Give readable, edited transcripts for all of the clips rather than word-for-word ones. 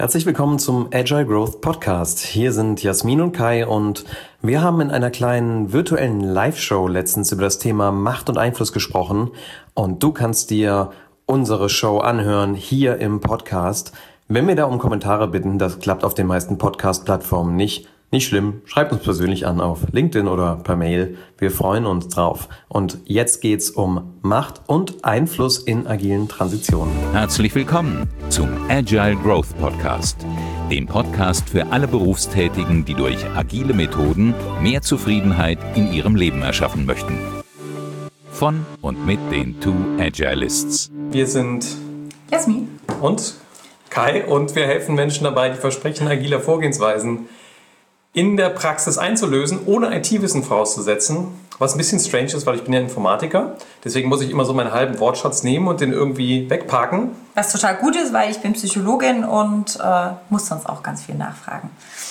Herzlich willkommen zum Agile Growth Podcast. Hier sind Jasmin und Kai und wir haben in einer kleinen virtuellen Live-Show letztens über das Thema Macht und Einfluss gesprochen und du kannst dir unsere Show anhören hier im Podcast. Wenn wir da um Kommentare bitten, das klappt auf den meisten Podcast-Plattformen nicht. Nicht schlimm, schreibt uns persönlich an auf LinkedIn oder per Mail. Wir freuen uns drauf. Und jetzt geht's um Macht und Einfluss in agilen Transitionen. Herzlich willkommen zum Agile Growth Podcast, dem Podcast für alle Berufstätigen, die durch agile Methoden mehr Zufriedenheit in ihrem Leben erschaffen möchten. Von und mit den Two Agilists. Wir sind Jasmin und Kai und wir helfen Menschen dabei, die Versprechen agiler Vorgehensweisen in der Praxis einzulösen, ohne IT-Wissen vorauszusetzen, was ein bisschen strange ist, weil ich bin ja Informatiker. Deswegen muss ich immer so meinen halben Wortschatz nehmen und den irgendwie wegparken. Was total gut ist, weil ich bin Psychologin und muss sonst auch ganz viel nachfragen.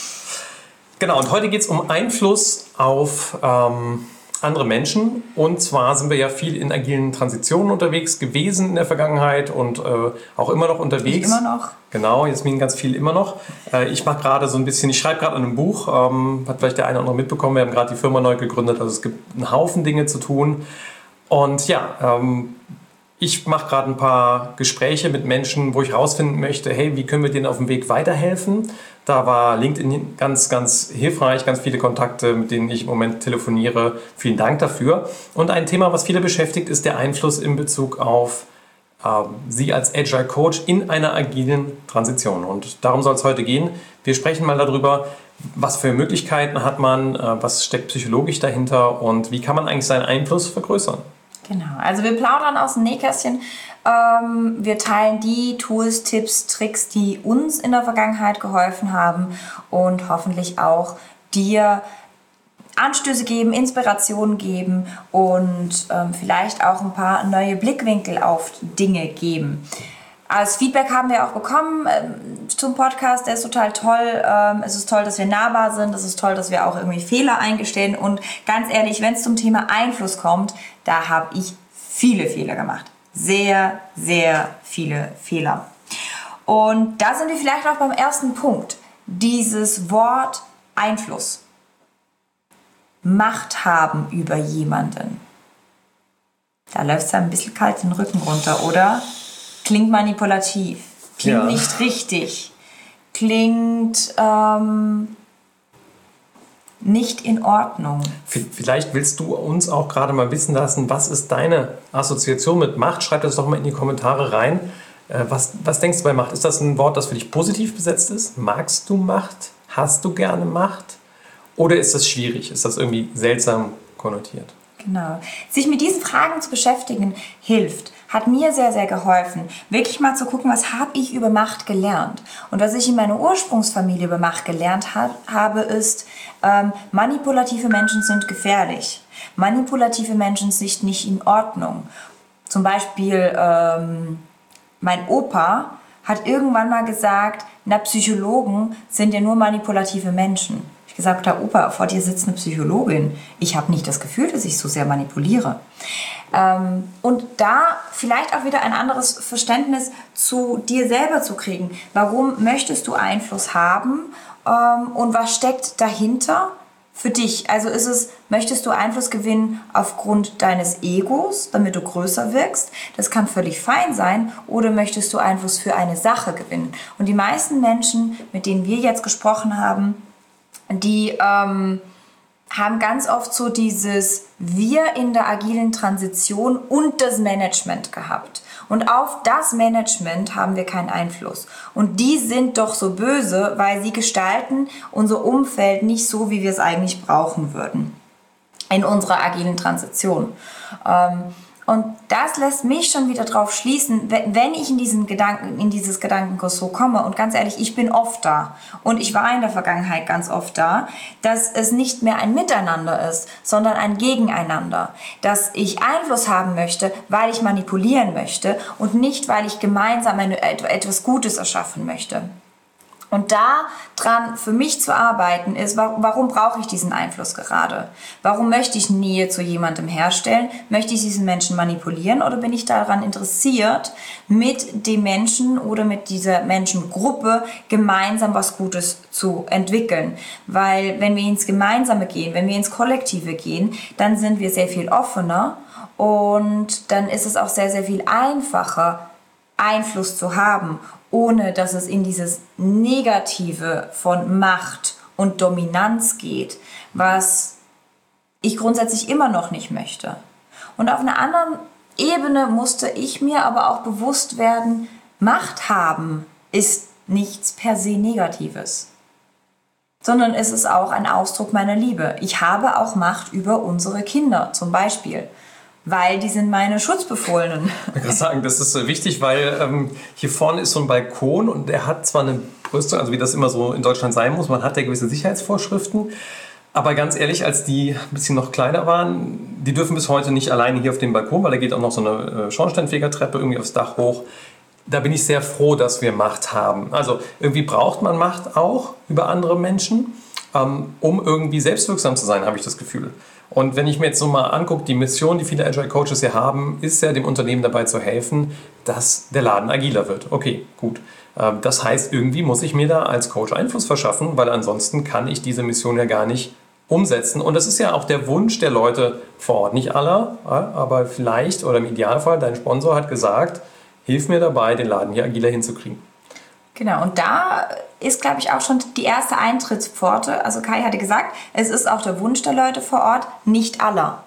Genau, und heute geht es um Einfluss auf andere Menschen. Und zwar sind wir ja viel in agilen Transitionen unterwegs gewesen in der Vergangenheit und auch immer noch unterwegs. Immer noch. Genau, Jasmin ganz viel immer noch. Ich mache gerade so ein bisschen, ich schreibe gerade an einem Buch, hat vielleicht der eine oder andere mitbekommen, wir haben gerade die Firma neu gegründet, also es gibt einen Haufen Dinge zu tun. Und ja, ich mache gerade ein paar Gespräche mit Menschen, wo ich rausfinden möchte, hey, wie können wir denen auf dem Weg weiterhelfen? Da war LinkedIn ganz, ganz hilfreich, ganz viele Kontakte, mit denen ich im Moment telefoniere. Vielen Dank dafür. Und ein Thema, was viele beschäftigt, ist der Einfluss in Bezug auf Sie als Agile Coach in einer agilen Transition. Und darum soll es heute gehen. Wir sprechen mal darüber, was für Möglichkeiten hat man, was steckt psychologisch dahinter und wie kann man eigentlich seinen Einfluss vergrößern. Genau, also wir plaudern aus dem Nähkästchen. Wir teilen die Tools, Tipps, Tricks, die uns in der Vergangenheit geholfen haben und hoffentlich auch dir Anstöße geben, Inspirationen geben und vielleicht auch ein paar neue Blickwinkel auf Dinge geben. Als Feedback haben wir auch bekommen zum Podcast, der ist total toll. Es ist toll, dass wir nahbar sind, es ist toll, dass wir auch irgendwie Fehler eingestehen und ganz ehrlich, wenn es zum Thema Einfluss kommt, da habe ich viele Fehler gemacht. Sehr, sehr viele Fehler. Und da sind wir vielleicht auch beim ersten Punkt. Dieses Wort Einfluss. Macht haben über jemanden. Da läuft es ja ein bisschen kalt den Rücken runter, oder? Klingt manipulativ, klingt nicht richtig, klingt nicht in Ordnung. Vielleicht willst du uns auch gerade mal wissen lassen, was ist deine Assoziation mit Macht? Schreib das doch mal in die Kommentare rein. Was denkst du bei Macht? Ist das ein Wort, das für dich positiv besetzt ist? Magst du Macht? Hast du gerne Macht? Oder ist das schwierig? Ist das irgendwie seltsam konnotiert? Genau. Sich mit diesen Fragen zu beschäftigen, hilft. Hat mir sehr, sehr geholfen, wirklich mal zu gucken, was habe ich über Macht gelernt. Und was ich in meiner Ursprungsfamilie über Macht gelernt habe, ist, manipulative Menschen sind gefährlich. Manipulative Menschen sind nicht in Ordnung. Zum Beispiel mein Opa hat irgendwann mal gesagt, Psychologen sind ja nur manipulative Menschen. Ich gesagt habe, Opa, vor dir sitzt eine Psychologin. Ich habe nicht das Gefühl, dass ich so sehr manipuliere. Und da vielleicht auch wieder ein anderes Verständnis zu dir selber zu kriegen. Warum möchtest du Einfluss haben und was steckt dahinter für dich? Also möchtest du Einfluss gewinnen aufgrund deines Egos, damit du größer wirkst? Das kann völlig fein sein. Oder möchtest du Einfluss für eine Sache gewinnen? Und die meisten Menschen, mit denen wir jetzt gesprochen haben, die haben ganz oft so dieses Wir in der agilen Transition und das Management gehabt. Und auf das Management haben wir keinen Einfluss. Und die sind doch so böse, weil sie gestalten unser Umfeld nicht so, wie wir es eigentlich brauchen würden in unserer agilen Transition. Und das lässt mich schon wieder drauf schließen, wenn ich in dieses Gedankenkarussell komme, und ganz ehrlich, ich bin oft da und ich war in der Vergangenheit ganz oft da, dass es nicht mehr ein Miteinander ist, sondern ein Gegeneinander. Dass ich Einfluss haben möchte, weil ich manipulieren möchte und nicht, weil ich gemeinsam etwas Gutes erschaffen möchte. Und da dran für mich zu arbeiten ist, warum brauche ich diesen Einfluss gerade? Warum möchte ich Nähe zu jemandem herstellen? Möchte ich diesen Menschen manipulieren oder bin ich daran interessiert, mit dem Menschen oder mit dieser Menschengruppe gemeinsam was Gutes zu entwickeln? Weil wenn wir ins Gemeinsame gehen, wenn wir ins Kollektive gehen, dann sind wir sehr viel offener und dann ist es auch sehr, sehr viel einfacher, Einfluss zu haben, ohne dass es in dieses Negative von Macht und Dominanz geht, was ich grundsätzlich immer noch nicht möchte. Und auf einer anderen Ebene musste ich mir aber auch bewusst werden, Macht haben ist nichts per se Negatives, sondern es ist auch ein Ausdruck meiner Liebe. Ich habe auch Macht über unsere Kinder zum Beispiel. Weil die sind meine Schutzbefohlenen. Ich kann sagen, das ist wichtig, weil hier vorne ist so ein Balkon und der hat zwar eine Brüstung, also wie das immer so in Deutschland sein muss, man hat ja gewisse Sicherheitsvorschriften, aber ganz ehrlich, als die ein bisschen noch kleiner waren, die dürfen bis heute nicht alleine hier auf dem Balkon, weil da geht auch noch so eine Schornsteinfegertreppe irgendwie aufs Dach hoch. Da bin ich sehr froh, dass wir Macht haben. Also irgendwie braucht man Macht auch über andere Menschen, um irgendwie selbstwirksam zu sein, habe ich das Gefühl. Und wenn ich mir jetzt so mal angucke, die Mission, die viele Agile Coaches hier haben, ist ja dem Unternehmen dabei zu helfen, dass der Laden agiler wird. Okay, gut. Das heißt, irgendwie muss ich mir da als Coach Einfluss verschaffen, weil ansonsten kann ich diese Mission ja gar nicht umsetzen. Und das ist ja auch der Wunsch der Leute vor Ort. Nicht aller, aber vielleicht oder im Idealfall, dein Sponsor hat gesagt, hilf mir dabei, den Laden hier agiler hinzukriegen. Genau, und da ist, glaube ich, auch schon die erste Eintrittspforte. Also Kai hatte gesagt, es ist auch der Wunsch der Leute vor Ort, nicht aller.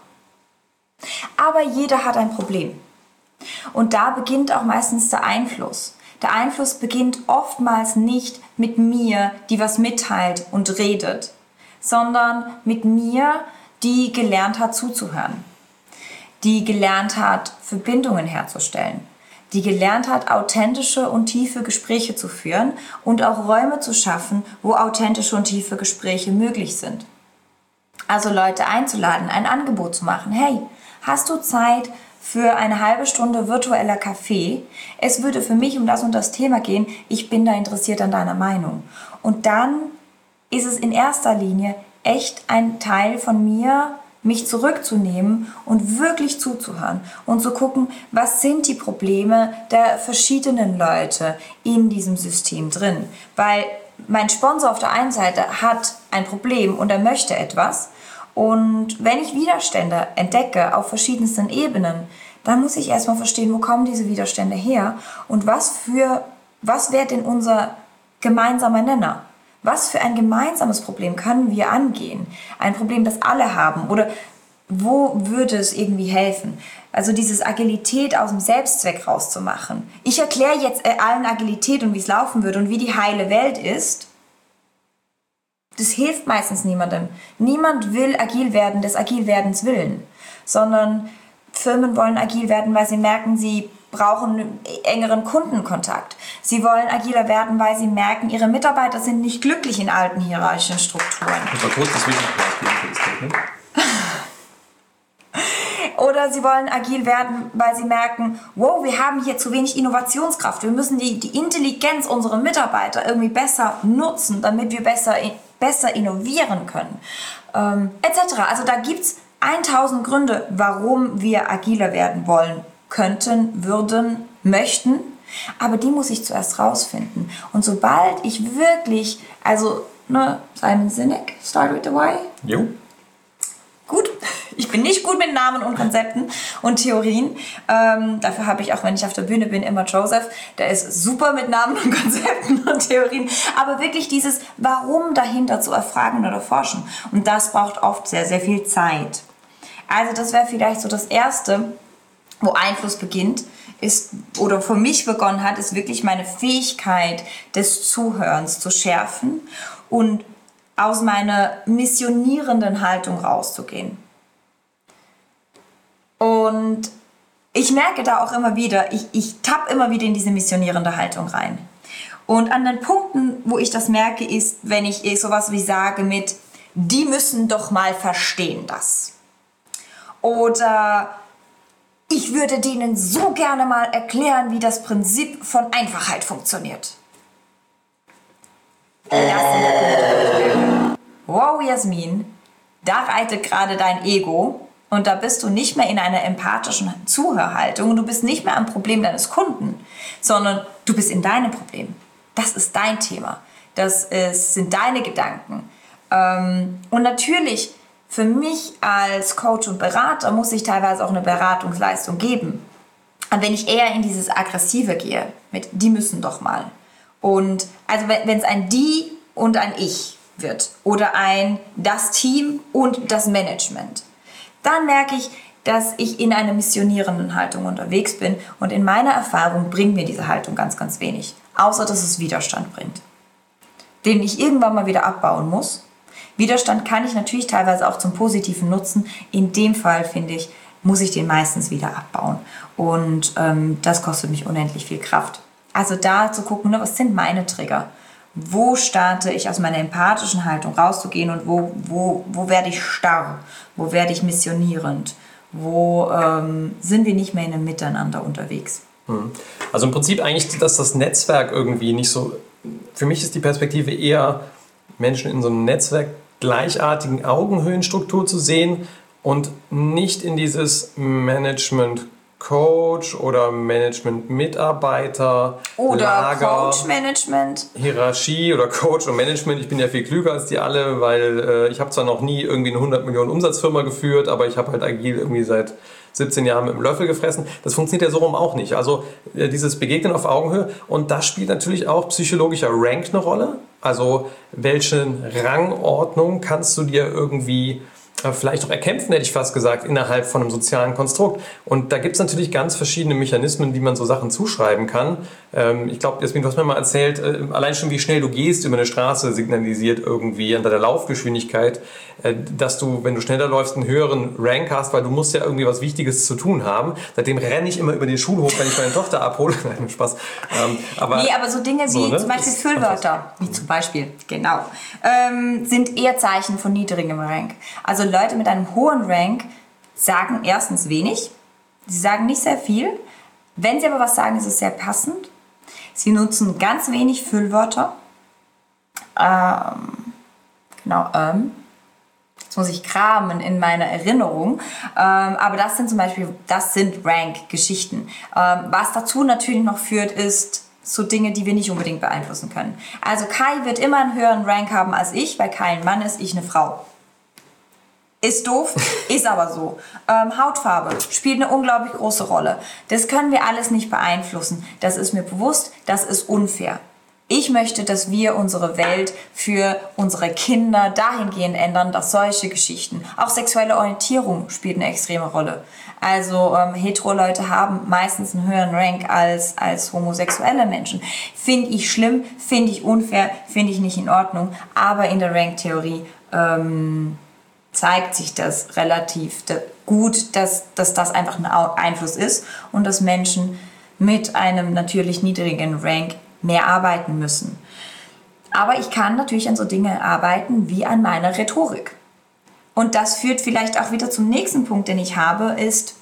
Aber jeder hat ein Problem. Und da beginnt auch meistens der Einfluss. Der Einfluss beginnt oftmals nicht mit mir, die was mitteilt und redet, sondern mit mir, die gelernt hat zuzuhören, die gelernt hat, Verbindungen herzustellen, die gelernt hat, authentische und tiefe Gespräche zu führen und auch Räume zu schaffen, wo authentische und tiefe Gespräche möglich sind. Also Leute einzuladen, ein Angebot zu machen. Hey, hast du Zeit für eine halbe Stunde virtueller Kaffee? Es würde für mich um das und das Thema gehen. Ich bin da interessiert an deiner Meinung. Und dann ist es in erster Linie echt ein Teil von mir, mich zurückzunehmen und wirklich zuzuhören und zu gucken, was sind die Probleme der verschiedenen Leute in diesem System drin. Weil mein Sponsor auf der einen Seite hat ein Problem und er möchte etwas. Und wenn ich Widerstände entdecke auf verschiedensten Ebenen, dann muss ich erstmal verstehen, wo kommen diese Widerstände her und was wäre denn unser gemeinsamer Nenner? Was für ein gemeinsames Problem können wir angehen? Ein Problem, das alle haben? Oder wo würde es irgendwie helfen? Also dieses Agilität aus dem Selbstzweck rauszumachen. Ich erkläre jetzt allen Agilität und wie es laufen würde und wie die heile Welt ist. Das hilft meistens niemandem. Niemand will agil werden des Agilwerdens willen, sondern Firmen wollen agil werden, weil sie merken, sie brauchen engeren Kundenkontakt. Sie wollen agiler werden, weil sie merken, ihre Mitarbeiter sind nicht glücklich in alten hierarchischen Strukturen. Das war kurz das Wichtigste. Oder sie wollen agil werden, weil sie merken, wow, wir haben hier zu wenig Innovationskraft. Wir müssen die Intelligenz unserer Mitarbeiter irgendwie besser nutzen, damit wir besser innovieren können. Etc. Also da gibt es 1000 Gründe, warum wir agiler werden wollen, könnten, würden, möchten. Aber die muss ich zuerst rausfinden. Und sobald ich wirklich, Simon Sinek, Start with the Why. Jo. Gut, ich bin nicht gut mit Namen und Konzepten und Theorien. Dafür habe ich auch, wenn ich auf der Bühne bin, immer Joseph. Der ist super mit Namen und Konzepten und Theorien. Aber wirklich dieses Warum dahinter zu erfragen oder forschen. Und das braucht oft sehr, sehr viel Zeit. Also das wäre vielleicht so das Erste, wo Einfluss beginnt, ist oder für mich begonnen hat, ist wirklich meine Fähigkeit des Zuhörens zu schärfen und aus meiner missionierenden Haltung rauszugehen. Und ich merke da auch immer wieder, ich tappe immer wieder in diese missionierende Haltung rein. Und an den Punkten, wo ich das merke, ist, wenn ich sowas wie sage mit, die müssen doch mal verstehen das. Oder ich würde denen so gerne mal erklären, wie das Prinzip von Einfachheit funktioniert. Jasmin, da reitet gerade dein Ego und da bist du nicht mehr in einer empathischen Zuhörhaltung und du bist nicht mehr am Problem deines Kunden, sondern du bist in deinem Problem. Das ist dein Thema. Sind deine Gedanken. Und natürlich, für mich als Coach und Berater muss ich teilweise auch eine Beratungsleistung geben. Und wenn ich eher in dieses Aggressive gehe, mit die müssen doch mal. Und also wenn es ein die und ein ich wird oder ein das Team und das Management, dann merke ich, dass ich in einer missionierenden Haltung unterwegs bin und in meiner Erfahrung bringt mir diese Haltung ganz, ganz wenig. Außer, dass es Widerstand bringt, den ich irgendwann mal wieder abbauen muss. Widerstand kann ich natürlich teilweise auch zum Positiven nutzen. In dem Fall, finde ich, muss ich den meistens wieder abbauen. Und das kostet mich unendlich viel Kraft. Also da zu gucken, ne, was sind meine Trigger? Wo starte ich aus meiner empathischen Haltung rauszugehen und wo werde ich starr? Wo werde ich missionierend? Wo sind wir nicht mehr in einem Miteinander unterwegs? Also im Prinzip eigentlich, dass das Netzwerk irgendwie nicht so... Für mich ist die Perspektive eher, Menschen in so einem Netzwerk gleichartigen Augenhöhenstruktur zu sehen und nicht in dieses Management-Coach oder Management-Mitarbeiter oder Lager, Coach-Management. Hierarchie oder Coach und Management. Ich bin ja viel klüger als die alle, weil ich habe zwar noch nie irgendwie eine 100 Millionen Umsatzfirma geführt, aber ich habe halt agil irgendwie seit 17 Jahren mit dem Löffel gefressen. Das funktioniert ja so rum auch nicht. Also dieses Begegnen auf Augenhöhe. Und da spielt natürlich auch psychologischer Rank eine Rolle. Also welche Rangordnung kannst du dir irgendwie vielleicht auch erkämpfen, hätte ich fast gesagt, innerhalb von einem sozialen Konstrukt. Und da gibt es natürlich ganz verschiedene Mechanismen, wie man so Sachen zuschreiben kann. Ich glaube, Jasmin, du hast mir mal erzählt, allein schon wie schnell du gehst über eine Straße signalisiert irgendwie an deiner Laufgeschwindigkeit, dass du, wenn du schneller läufst, einen höheren Rank hast, weil du musst ja irgendwie was Wichtiges zu tun haben. Seitdem renne ich immer über den Schulhof, wenn ich meine Tochter abhole. Nein, Spaß. Aber so Dinge wie so, ne? Zum Beispiel Füllwörter, wie zum Beispiel, genau, sind eher Zeichen von niedrigem Rank. Also Leute mit einem hohen Rank sagen erstens wenig, sie sagen nicht sehr viel. Wenn sie aber was sagen, ist es sehr passend. Sie nutzen ganz wenig Füllwörter. Jetzt muss ich kramen in meiner Erinnerung. Aber das sind zum Beispiel, das sind Rank-Geschichten. Was dazu natürlich noch führt, ist so Dinge, die wir nicht unbedingt beeinflussen können. Also Kai wird immer einen höheren Rank haben als ich, weil Kai ein Mann ist, ich eine Frau. Ist doof, ist aber so. Hautfarbe spielt eine unglaublich große Rolle. Das können wir alles nicht beeinflussen. Das ist mir bewusst, das ist unfair. Ich möchte, dass wir unsere Welt für unsere Kinder dahingehend ändern, dass solche Geschichten, auch sexuelle Orientierung spielt eine extreme Rolle. Also hetero-Leute haben meistens einen höheren Rank als homosexuelle Menschen. Finde ich schlimm, finde ich unfair, finde ich nicht in Ordnung. Aber in der Rank-Theorie zeigt sich das relativ gut, dass das einfach ein Einfluss ist und dass Menschen mit einem natürlich niedrigen Rank mehr arbeiten müssen. Aber ich kann natürlich an so Dinge arbeiten wie an meiner Rhetorik. Und das führt vielleicht auch wieder zum nächsten Punkt, den ich habe, ist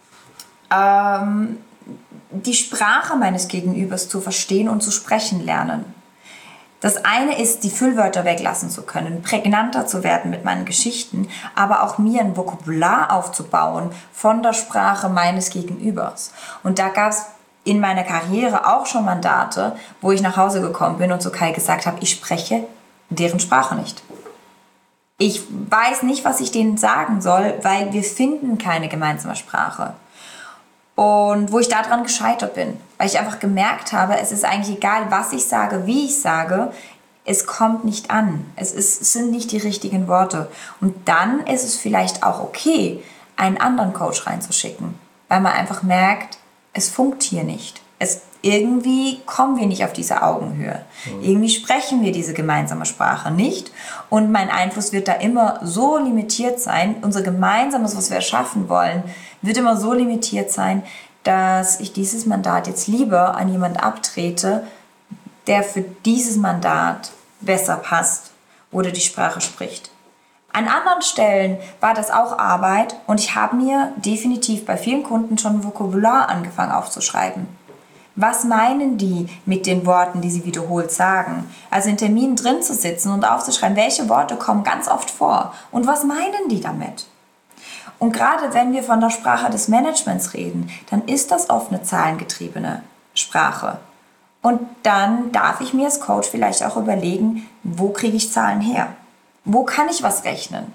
die Sprache meines Gegenübers zu verstehen und zu sprechen lernen. Das eine ist, die Füllwörter weglassen zu können, prägnanter zu werden mit meinen Geschichten, aber auch mir ein Vokabular aufzubauen von der Sprache meines Gegenübers. Und da gab es in meiner Karriere auch schon Mandate, wo ich nach Hause gekommen bin und zu Kai gesagt habe, ich spreche deren Sprache nicht. Ich weiß nicht, was ich denen sagen soll, weil wir finden keine gemeinsame Sprache. Und wo ich daran gescheitert bin, weil ich einfach gemerkt habe, es ist eigentlich egal, was ich sage, wie ich sage, es kommt nicht an. Es sind nicht die richtigen Worte. Und dann ist es vielleicht auch okay, einen anderen Coach reinzuschicken, weil man einfach merkt, es funkt hier nicht. Irgendwie kommen wir nicht auf diese Augenhöhe. Irgendwie sprechen wir diese gemeinsame Sprache nicht. Und mein Einfluss wird da immer so limitiert sein. Unser Gemeinsames, was wir erschaffen wollen, wird immer so limitiert sein, dass ich dieses Mandat jetzt lieber an jemanden abtrete, der für dieses Mandat besser passt oder die Sprache spricht. An anderen Stellen war das auch Arbeit und ich habe mir definitiv bei vielen Kunden schon ein Vokabular angefangen aufzuschreiben. Was meinen die mit den Worten, die sie wiederholt sagen? Also in Terminen drin zu sitzen und aufzuschreiben, welche Worte kommen ganz oft vor und was meinen die damit? Und gerade wenn wir von der Sprache des Managements reden, dann ist das oft eine zahlengetriebene Sprache. Und dann darf ich mir als Coach vielleicht auch überlegen, wo kriege ich Zahlen her? Wo kann ich was rechnen?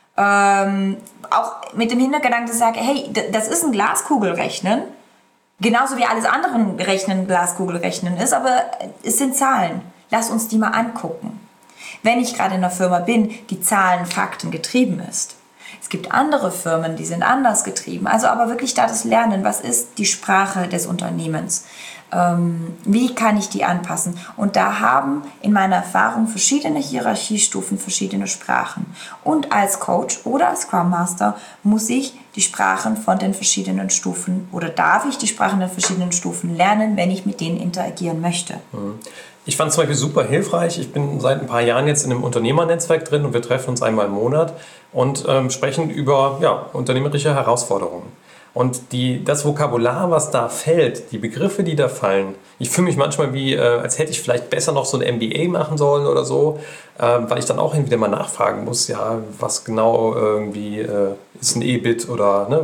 Auch mit dem Hintergedanken zu sagen, hey, das ist ein Glaskugelrechnen, genauso wie alles andere Rechnen Glaskugelrechnen ist, aber es sind Zahlen. Lass uns die mal angucken. Wenn ich gerade in einer Firma bin, die Zahlen, Fakten getrieben ist. Es gibt andere Firmen, die sind anders getrieben. Also aber wirklich da das Lernen, was ist die Sprache des Unternehmens? Wie kann ich die anpassen? Und da haben in meiner Erfahrung verschiedene Hierarchiestufen, verschiedene Sprachen. Und als Coach oder als Scrum Master muss ich die Sprachen von den verschiedenen Stufen oder darf ich die Sprachen der verschiedenen Stufen lernen, wenn ich mit denen interagieren möchte. Ich fand es zum Beispiel super hilfreich. Ich bin seit ein paar Jahren jetzt in einem Unternehmernetzwerk drin und wir treffen uns einmal im Monat und sprechen über unternehmerische Herausforderungen. Und das Vokabular, was da fällt, die Begriffe, die da fallen, ich fühle mich manchmal wie, als hätte ich vielleicht besser noch so ein MBA machen sollen oder so, weil ich dann auch wieder mal nachfragen muss, ja, was genau irgendwie ist ein EBIT oder ne,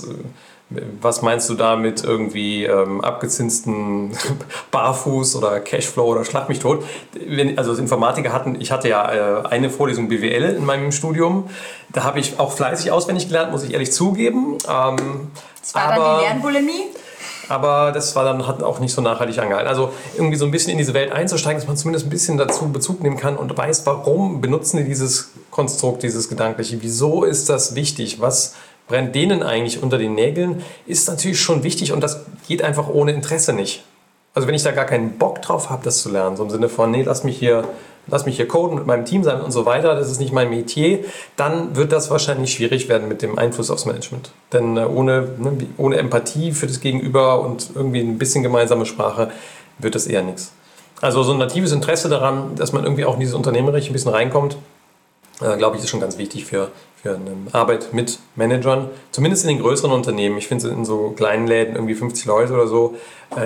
was meinst du da mit irgendwie abgezinsten Barfuß oder Cashflow oder Schlag mich tot? Also als Informatiker ich hatte ja eine Vorlesung BWL in meinem Studium. Da habe ich auch fleißig auswendig gelernt, muss ich ehrlich zugeben. Das war dann die Lernbulimie? Aber das hat auch nicht so nachhaltig angehalten. Also irgendwie so ein bisschen in diese Welt einzusteigen, dass man zumindest ein bisschen dazu Bezug nehmen kann und weiß, warum benutzen die dieses Konstrukt, dieses Gedankliche. Wieso ist das wichtig? Was brennt denen eigentlich unter den Nägeln, ist natürlich schon wichtig und das geht einfach ohne Interesse nicht. Also wenn ich da gar keinen Bock drauf habe, das zu lernen, so im Sinne von, nee, lass mich hier coden, mit meinem Team sein und so weiter, das ist nicht mein Metier, dann wird das wahrscheinlich schwierig werden mit dem Einfluss aufs Management. Denn ohne Empathie für das Gegenüber und irgendwie ein bisschen gemeinsame Sprache wird das eher nichts. Also so ein natives Interesse daran, dass man irgendwie auch in dieses Unternehmerische ein bisschen reinkommt, glaube ich, ist schon ganz wichtig für eine Arbeit mit Managern, zumindest in den größeren Unternehmen. Ich finde es in so kleinen Läden, irgendwie 50 Leute oder so,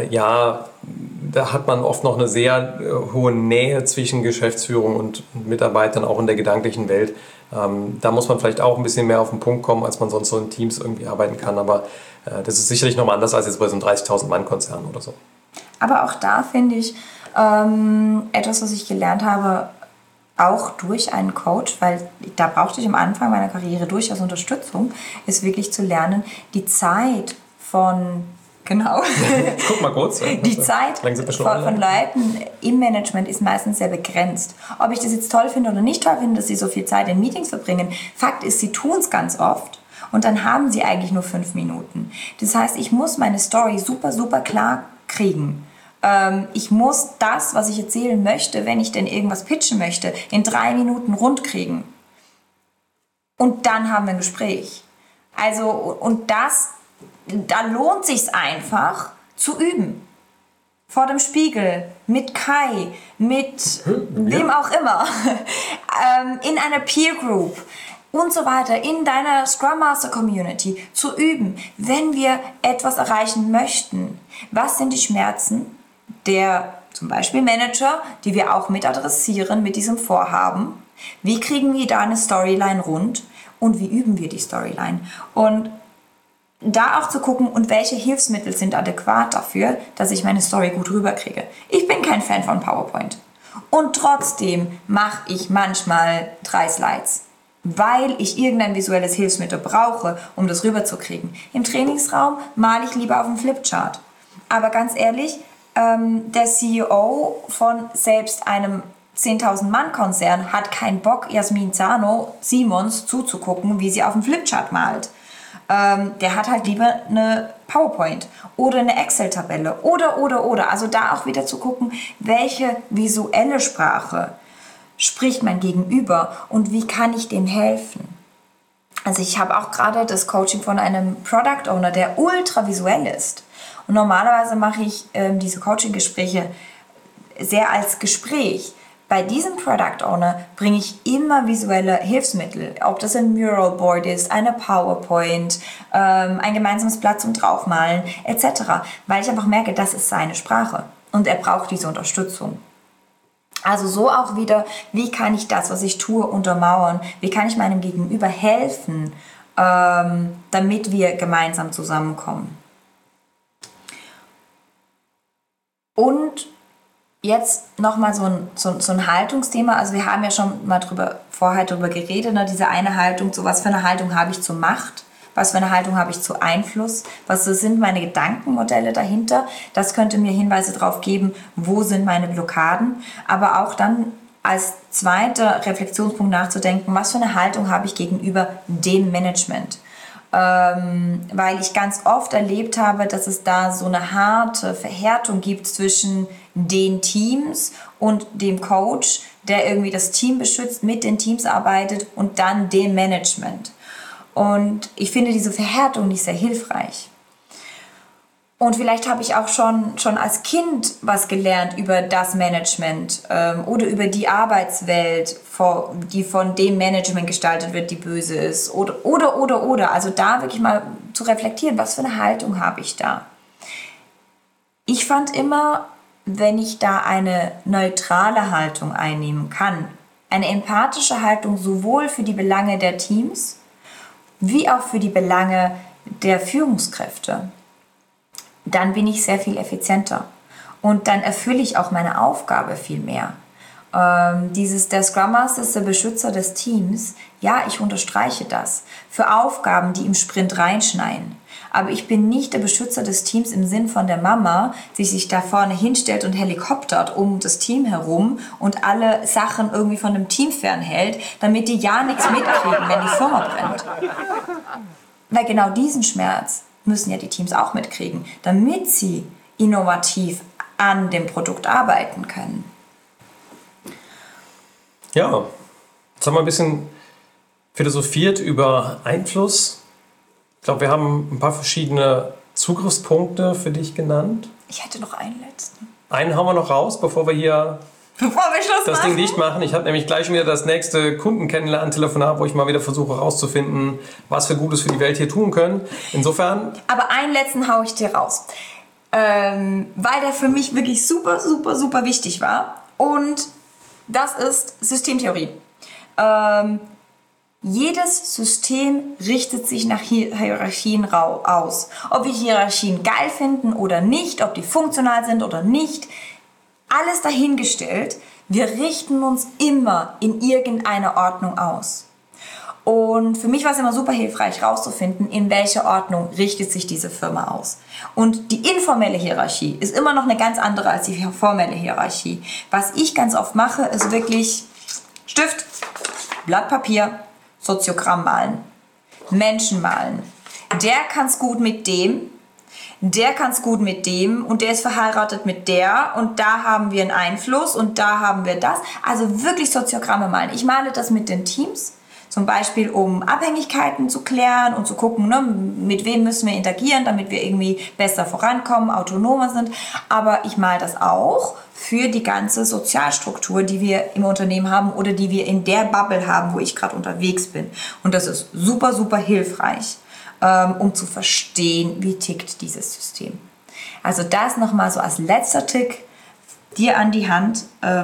da hat man oft noch eine sehr hohe Nähe zwischen Geschäftsführung und Mitarbeitern, auch in der gedanklichen Welt. Da muss man vielleicht auch ein bisschen mehr auf den Punkt kommen, als man sonst so in Teams irgendwie arbeiten kann. Aber das ist sicherlich nochmal anders als jetzt bei so einem 30.000-Mann-Konzern oder so. Aber auch da finde ich etwas, was ich gelernt habe, auch durch einen Coach, weil da brauchte ich am Anfang meiner Karriere durchaus Unterstützung, ist wirklich zu lernen, die Zeit von, genau, guck mal kurz, die Zeit von Leuten im Management ist meistens sehr begrenzt. Ob ich das jetzt toll finde oder nicht toll finde, dass sie so viel Zeit in Meetings verbringen, Fakt ist, sie tun es ganz oft und dann haben sie eigentlich nur 5 Minuten. Das heißt, ich muss meine Story super, super klar kriegen. Ich muss das, was ich erzählen möchte, wenn ich denn irgendwas pitchen möchte, in 3 Minuten rund kriegen. Und dann haben wir ein Gespräch. Also, und da lohnt sich's einfach zu üben. Vor dem Spiegel, mit Kai, mit wem auch immer, in einer Peer Group und so weiter, in deiner Scrum Master Community zu üben, wenn wir etwas erreichen möchten. Was sind die Schmerzen der zum Beispiel Manager, die wir auch mit adressieren mit diesem Vorhaben? Wie kriegen wir da eine Storyline rund und wie üben wir die Storyline? Und da auch zu gucken, und welche Hilfsmittel sind adäquat dafür, dass ich meine Story gut rüberkriege. Ich bin kein Fan von PowerPoint. Und trotzdem mache ich manchmal 3 Slides, weil ich irgendein visuelles Hilfsmittel brauche, um das rüberzukriegen. Im Trainingsraum male ich lieber auf dem Flipchart. Aber ganz ehrlich, der CEO von selbst einem 10.000-Mann-Konzern hat keinen Bock, Jasmin Simons zuzugucken, wie sie auf dem Flipchart malt. Der hat halt lieber eine PowerPoint oder eine Excel-Tabelle oder. Also da auch wieder zu gucken, welche visuelle Sprache spricht mein Gegenüber und wie kann ich dem helfen. Also ich habe auch gerade das Coaching von einem Product Owner, der ultra visuell ist. Und normalerweise mache ich diese Coaching-Gespräche sehr als Gespräch. bei diesem Product Owner bringe ich immer visuelle Hilfsmittel, ob das ein Mural Board ist, eine PowerPoint, ein gemeinsames Blatt zum Draufmalen etc., weil ich einfach merke, das ist seine Sprache und er braucht diese Unterstützung. Also so auch wieder, wie kann ich das, was ich tue, untermauern? Wie kann ich meinem Gegenüber helfen, damit wir gemeinsam zusammenkommen? Und jetzt nochmal so ein Haltungsthema. Also wir haben ja schon mal vorher drüber geredet, ne? Diese eine Haltung, so was für eine Haltung habe ich zur Macht? Was für eine Haltung habe ich zu Einfluss? Was sind meine Gedankenmodelle dahinter? Das könnte mir Hinweise darauf geben, wo sind meine Blockaden. Aber auch dann als zweiter Reflexionspunkt nachzudenken, was für eine Haltung habe ich gegenüber dem Management? Weil ich ganz oft erlebt habe, dass es da so eine harte Verhärtung gibt zwischen den Teams und dem Coach, der irgendwie das Team beschützt, mit den Teams arbeitet und dann dem Management. Und ich finde diese Verhärtung nicht sehr hilfreich. Und vielleicht habe ich auch schon als Kind was gelernt über das Management oder über die Arbeitswelt, die von dem Management gestaltet wird, die böse ist. Oder. Also da wirklich mal zu reflektieren, was für eine Haltung habe ich da. Ich fand immer, wenn ich da eine neutrale Haltung einnehmen kann, eine empathische Haltung sowohl für die Belange der Teams, wie auch für die Belange der Führungskräfte, dann bin ich sehr viel effizienter und dann erfülle ich auch meine Aufgabe viel mehr. Der Scrum Master ist der Beschützer des Teams. Ja, ich unterstreiche das. Für Aufgaben, die im Sprint reinschneien. Aber ich bin nicht der Beschützer des Teams im Sinn von der Mama, die sich da vorne hinstellt und helikoptert um das Team herum und alle Sachen irgendwie von dem Team fernhält, damit die ja nichts mitkriegen, wenn die Firma brennt. Weil genau diesen Schmerz müssen ja die Teams auch mitkriegen, damit sie innovativ an dem Produkt arbeiten können. Ja, jetzt haben wir ein bisschen philosophiert über Einfluss. Ich glaube, wir haben ein paar verschiedene Zugriffspunkte für dich genannt. Ich hätte noch einen letzten. Einen hauen wir noch raus, bevor wir Schluss das Ding dicht machen. Ich habe nämlich gleich schon wieder das nächste Kundenkennenlernen-Telefonat, wo ich mal wieder versuche herauszufinden, was wir Gutes für die Welt hier tun können. Insofern... Aber einen letzten haue ich dir raus. Weil der für mich wirklich super, super, super wichtig war. Und das ist Systemtheorie. Jedes System richtet sich nach Hierarchien aus. Ob wir Hierarchien geil finden oder nicht, ob die funktional sind oder nicht, alles dahingestellt, wir richten uns immer in irgendeiner Ordnung aus. Und für mich war es immer super hilfreich, herauszufinden, in welcher Ordnung richtet sich diese Firma aus. Und die informelle Hierarchie ist immer noch eine ganz andere als die formelle Hierarchie. Was ich ganz oft mache, ist wirklich Stift, Blatt Papier, Soziogramm malen, Menschen malen. Der kann es gut mit dem, der kann es gut mit dem und der ist verheiratet mit der und da haben wir einen Einfluss und da haben wir das. Also wirklich Soziogramme malen. Ich male das mit den Teams, zum Beispiel um Abhängigkeiten zu klären und zu gucken, ne, mit wem müssen wir interagieren, damit wir irgendwie besser vorankommen, autonomer sind. Aber ich male das auch für die ganze Sozialstruktur, die wir im Unternehmen haben oder die wir in der Bubble haben, wo ich gerade unterwegs bin. Und das ist super, super hilfreich, um zu verstehen, wie tickt dieses System. Also das nochmal so als letzter Tipp dir an die Hand,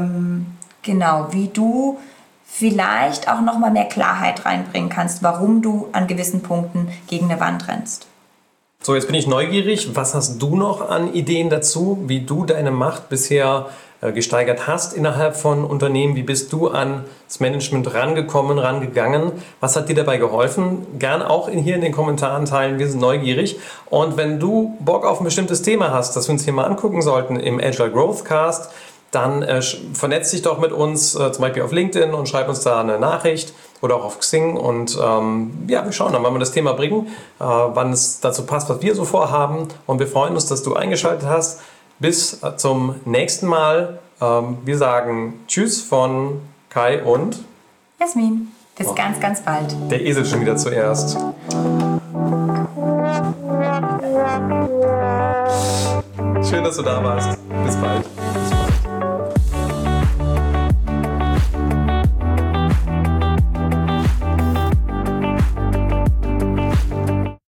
genau, wie du vielleicht auch nochmal mehr Klarheit reinbringen kannst, warum du an gewissen Punkten gegen eine Wand rennst. So, jetzt bin ich neugierig. Was hast du noch an Ideen dazu, wie du deine Macht bisher gesteigert hast innerhalb von Unternehmen? Wie bist du ans Management rangegangen? Was hat dir dabei geholfen? Gern auch hier in den Kommentaren teilen. Wir sind neugierig. Und wenn du Bock auf ein bestimmtes Thema hast, das wir uns hier mal angucken sollten im Agile Growth Cast, dann vernetz dich doch mit uns, zum Beispiel auf LinkedIn und schreib uns da eine Nachricht oder auch auf Xing und wir schauen dann, wann wir das Thema bringen, wann es dazu passt, was wir so vorhaben und wir freuen uns, dass du eingeschaltet hast. Bis zum nächsten Mal. Wir sagen Tschüss von Kai und Jasmin. Bis ganz, ganz bald. Der Esel schon wieder zuerst. Schön, dass du da warst. Bis bald.